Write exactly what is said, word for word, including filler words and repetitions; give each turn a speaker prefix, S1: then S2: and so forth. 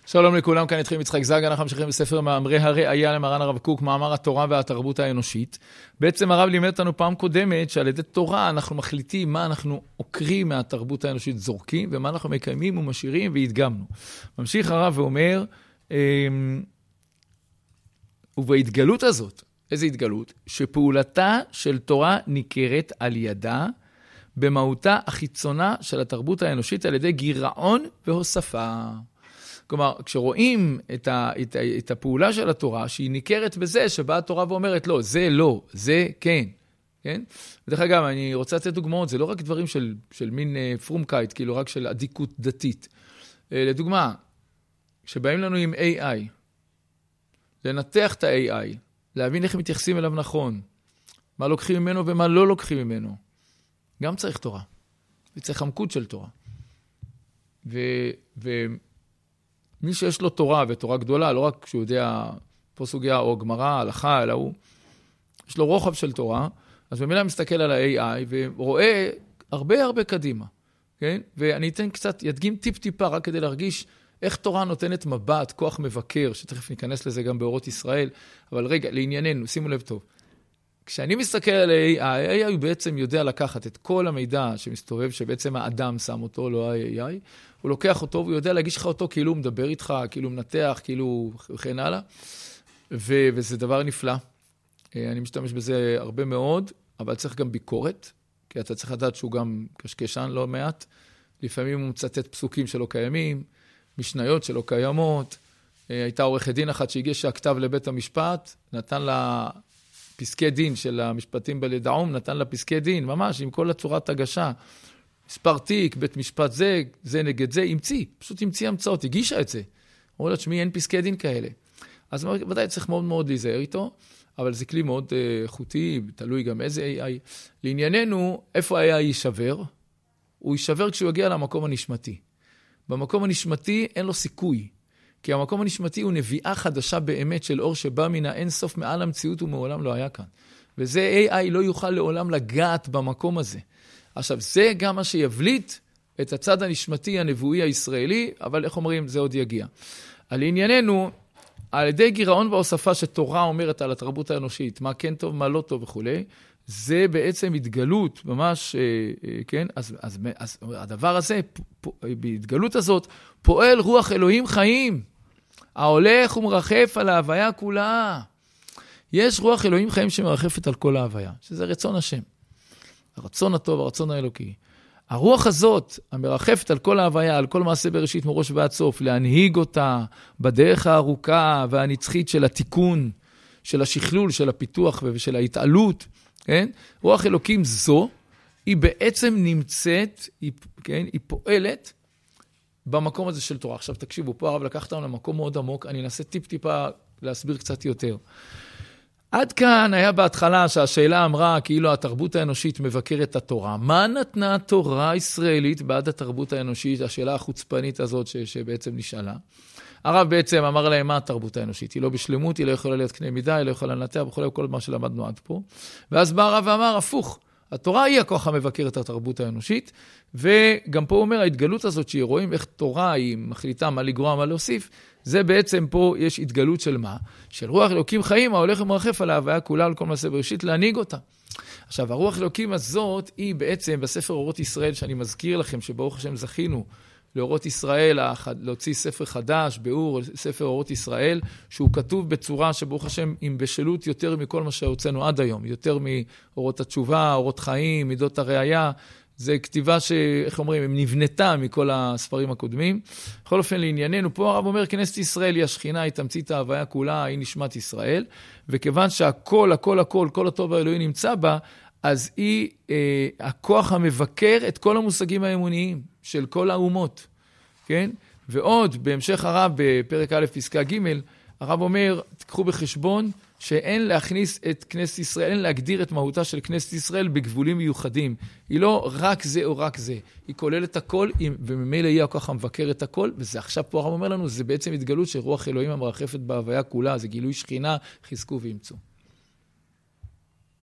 S1: שלום לכולם, כאן איתכם יצחק זג, אנחנו ממשיכים בספר מאמרי הראייה למרן הרב קוק, מאמר התורה והתרבות האנושית. בעצם הרב לימד אותנו פעם קודמת שעל ידי תורה אנחנו מחליטים מה אנחנו עוקרים מהתרבות האנושית זורקים, ומה אנחנו מקיימים ומשאירים והתגמנו. ממשיך הרב ואומר, ובהתגלות הזאת, איזו התגלות? שפעולתה של תורה ניכרת על ידה, במהותה החיצונה של התרבות האנושית על ידי גירעון והוספה. כלומר, כשרואים את, ה, את, ה, את הפעולה של התורה, שהיא ניכרת בזה שבאה התורה ואומרת, לא, זה לא, זה כן. כן? ודרך אגב, אני רוצה לתת דוגמאות, זה לא רק דברים של, של מין פרומקייט, כאילו רק של עדיקות דתית. לדוגמה, כשבאים לנו עם איי איי, לנתח את ה-איי איי, להבין איך הם מתייחסים אליו נכון, מה לוקחים ממנו ומה לא לוקחים ממנו, גם צריך תורה. וצריך עמקות של תורה. ו... ו מי שיש לו תורה, ותורה גדולה, לא רק כשהוא יודע פה סוגיה או גמרא, הלכה, אלא הוא, יש לו רוחב של תורה, אז במילה מסתכל על ה-איי איי, ורואה הרבה הרבה קדימה, כן? ואני אתן קצת, ידגים טיפ טיפה, רק כדי להרגיש איך תורה נותנת מבט, כוח מבקר, שתכף ניכנס לזה גם באורות ישראל, אבל רגע, לענייננו, שימו לב טוב. כשאני מסתכל על ה-איי איי, ה-איי איי הוא בעצם יודע לקחת את כל המידע שמסתובב, שבעצם האדם שם אותו, לא ה-איי איי, הוא לוקח אותו והוא יודע להגיש לך אותו כאילו הוא מדבר איתך, כאילו הוא מנתח, כאילו וכן הלאה, ו- וזה דבר נפלא. אני משתמש בזה הרבה מאוד, אבל צריך גם ביקורת, כי אתה צריך לדעת שהוא גם קשקשן לא מעט, לפעמים הוא מצטט פסוקים שלא קיימים, משניות שלא קיימות, הייתה עורכת דין אחת שהגישה כתב לבית המשפט, נתן לה פסקי דין של המשפטים בלדעום, נתן לה פסקי דין, ממש עם כל הצורת הגשה, מספר תיק, בית משפט זה, זה נגד זה, המציא, פשוט המציא המצאות, הגישה את זה. אמרו לה, שמי, אין פסקי דין כאלה. אז ודאי צריך מאוד מאוד להיזהר איתו, אבל זה כלי מאוד איכותי, תלוי גם איזה איי איי. לענייננו, איפה ה-איי איי יישבר? הוא יישבר כשהוא יגיע למקום הנשמתי. במקום הנשמתי אין לו סיכוי, כי המקום הנשמתי הוא נביאה חדשה באמת של אור שבא מן האין סוף מעל המציאות ומעולם לא היה כאן. וזה איי איי לא יוכל לעולם לגעת במקום הזה. עכשיו, זה גם מה שיבליט את הצד הנשמתי הנבואי הישראלי, אבל איך אומרים, זה עוד יגיע. על ענייננו, על ידי גירעון והוספה שתורה אומרת על התרבות האנושית, מה כן טוב, מה לא טוב וכו', זה בעצם התגלות, ממש, כן? אז, אז, אז הדבר הזה, בהתגלות הזאת, פועל רוח אלוהים חיים, ההולך ומרחף על ההוויה כולה. יש רוח אלוהים חיים שמרחפת על כל ההוויה, שזה רצון השם. הרצון הטוב, הרצון האלוקי. הרוח הזאת, המרחפת על כל ההוויה, על כל מעשה בראשית מראש ועד סוף, להנהיג אותה בדרך הארוכה והנצחית של התיקון, של השכלול, של הפיתוח ושל ההתעלות, כן? רוח אלוקים זו, היא בעצם נמצאת, היא, כן? היא פועלת במקום הזה של תורה. עכשיו תקשיבו, פה הרב לקח אותנו למקום מאוד עמוק, אני אנסה טיפ טיפה להסביר קצת יותר. עד כאן היה בהתחלה שהשאלה אמרה כאילו התרבות האנושית מבקרת את התורה. מה נתנה התורה הישראלית בעד התרבות האנושית? השאלה החוצפנית הזאת ש, שבעצם נשאלה. הרב בעצם אמר להם מה התרבות האנושית. היא לא בשלמות, היא לא יכולה להיות קנה מידה, היא לא יכולה לנתח בכל כל מה שלמדנו עד פה. ואז בא הרב ואמר, הפוך, התורה היא הכוח המבקר את התרבות האנושית, וגם פה הוא אומר, ההתגלות הזאת שהיא רואים איך תורה היא מחליטה מה לגרוע, מה להוסיף, זה בעצם פה יש התגלות של מה? של רוח אלוקים חיים, ההולך ומרחף על ההוויה כולה, על כל מעשה בראשית, להנהיג אותה. עכשיו, הרוח אלוקים הזאת היא בעצם בספר אורות ישראל, שאני מזכיר לכם שברוך השם זכינו לאורות ישראל, להוציא ספר חדש, באור, ספר אורות ישראל, שהוא כתוב בצורה שברוך השם עם בשלות יותר מכל מה שהוצאנו עד היום, יותר מאורות התשובה, אורות חיים, מידות הראייה, זה כתיבה שאיך אומרים, הם נבנתה מכל הספרים הקודמים. בכל אופן לענייננו, פה הרב אומר, כנסת ישראל היא השכינה, היא תמצית ההוויה כולה, היא נשמת ישראל, וכיוון שהכל, הכל, הכל, כל הטוב האלוהי נמצא בה, אז היא אה, הכוח המבקר את כל המושגים האמוניים של כל האומות, כן? ועוד, בהמשך הרב, בפרק א' פסקה ג', הרב אומר, תקחו בחשבון שאין להכניס את כנסת ישראל, אין להגדיר את מהותה של כנסת ישראל בגבולים מיוחדים. היא לא רק זה או רק זה. היא כוללת הכל, וממילא היא הכוח המבקר את הכל, וזה עכשיו פה הרב אומר לנו, זה בעצם התגלות של רוח אלוהים המרחפת בהוויה כולה, זה גילוי שכינה, חזקו וימצאו.